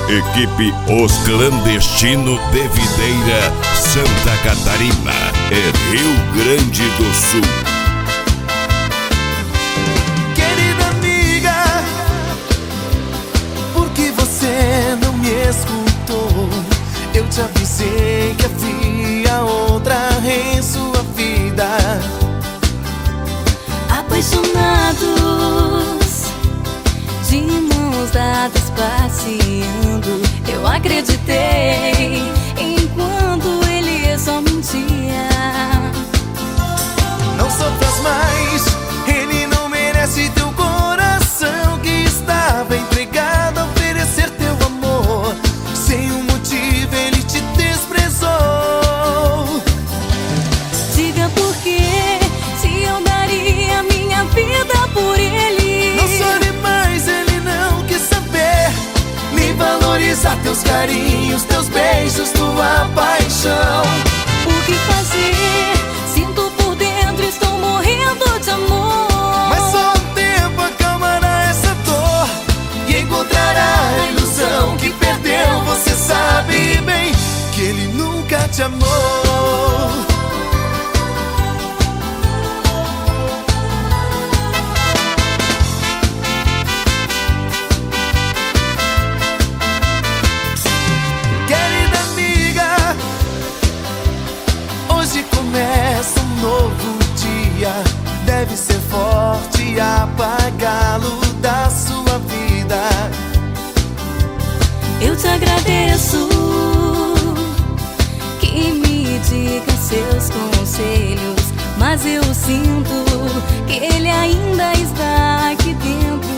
Equipe Os Clandestinos de Videira, Santa Catarina e Rio Grande do Sul. Querida amiga, por que você não me escutou? Eu te avisei que havia outra em sua vida. Apaixonados, de mãos dadas passeando, eu acreditei enquanto ele só mentia. Não sofras mais, ele não merece teu coração que estava entregado a oferecer teu amor. Sem um motivo ele te desprezou. Diga por quê, se eu daria minha vida por ele. Não chore mais, ele não quis saber nem valorizar teus carinhos, teus beijos, tua paixão. O que fazer? Sinto por dentro, estou morrendo de amor. Mas só o tempo acalmará essa dor e encontrará a ilusão que perdeu. Você sabe bem que ele nunca te amou. Querida amiga, hoje começa um novo dia. Deve ser forte e apagá-lo da sua vida. Eu te agradeço que me diga seus conselhos, mas eu sinto que ele ainda está aqui dentro.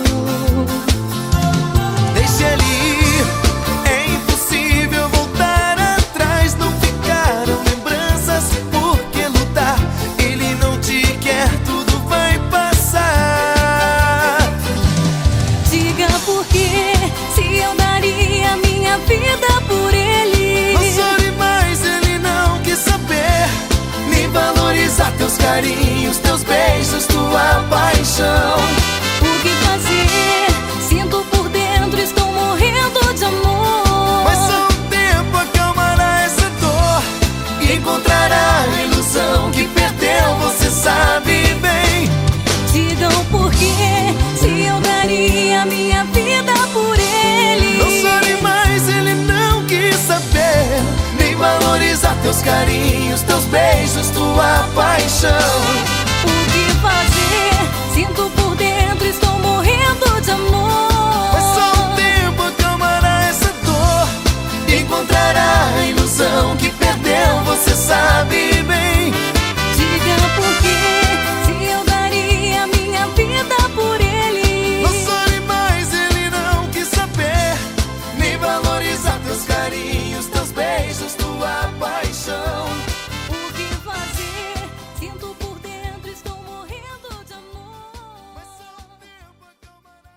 Deixa ele ir, é impossível voltar atrás. Não ficaram lembranças por que lutar. Ele não te quer, tudo vai passar. Diga por quê, se eu daria minha vida por ele. Não chore mais, ele não quis saber nem valorizar teus carinhos, teus beijos, tua paixão. O que fazer? Sinto por dentro, estou morrendo de amor. Mas só o tempo acalmará essa dor e encontrará a ilusão que perdeu. Você sabe bem. Digam por quê, se eu daria minha vida por ele. Não chore mais, ele não quis saber nem valorizar teus carinhos, teus beijos, tua paixão. O que fazer? Sinto por dentro, estou morrendo de amor. Mas só o tempo acalmará essa dor e encontrará a ilusão que perdeu. Você sabe bem. Diga por quê, se eu daria minha vida por ele. Não chore mais, ele não quis saber nem valorizar teus carinhos, teus beijos, tua paixão. O que fazer? Sinto por dentro, estou morrendo de amor. Mas só o tempo acalmará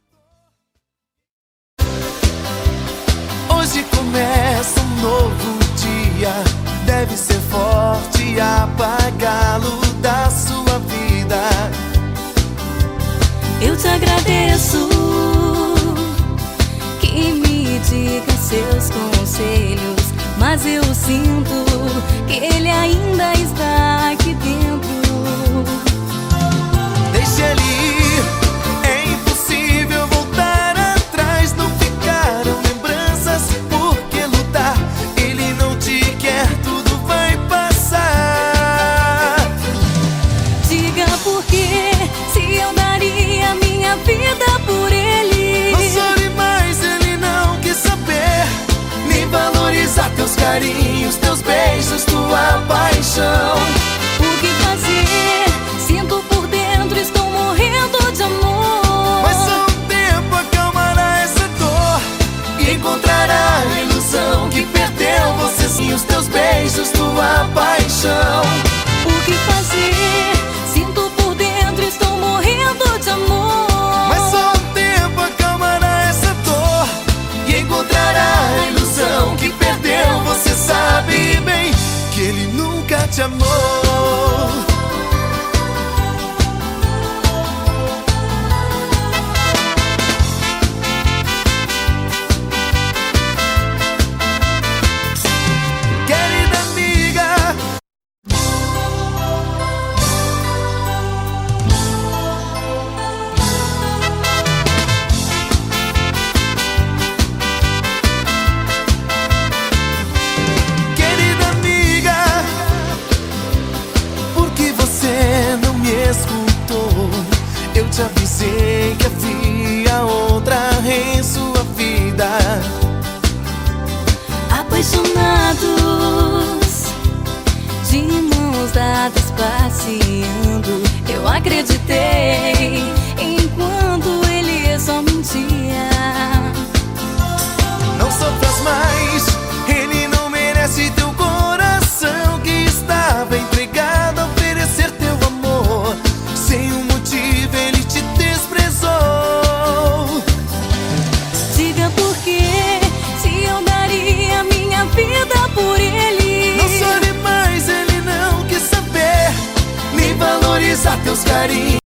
essa dor. Hoje começa um novo dia. Deve ser forte e apagá-lo da sua vida. Eu te agradeço que me diga seus conselhos, mas eu sinto que ele ainda está aqui dentro. Deixa ele ir, é impossível voltar atrás. Não ficaram lembranças por que lutar. Ele não te quer, tudo vai passar. Diga por quê, se eu daria minha vida por ele. Não chore mais, ele não quis saber nem valorizar teus carinhos, teus beijos, tua paixão. O que fazer? Sinto por dentro, estou morrendo de amor. Mas só o tempo acalmará essa dor e encontrará a ilusão que perdeu. Você sim, os teus beijos, tua paixão. O que fazer? Sinto por dentro, estou morrendo de amor. Mas só o tempo acalmará essa dor e encontrará a ilusão que perdeu. Você sabe bem que ele nunca te amou. acreditei enquanto ele só mentia. Não sofras mais, ele não merece teu coração que estava entregado a oferecer teu amor. Sem um motivo ele te desprezou. Diga por quê, se eu daria minha vida por ele. Não chore mais, ele não quis saber nem valorizar teus carinhos.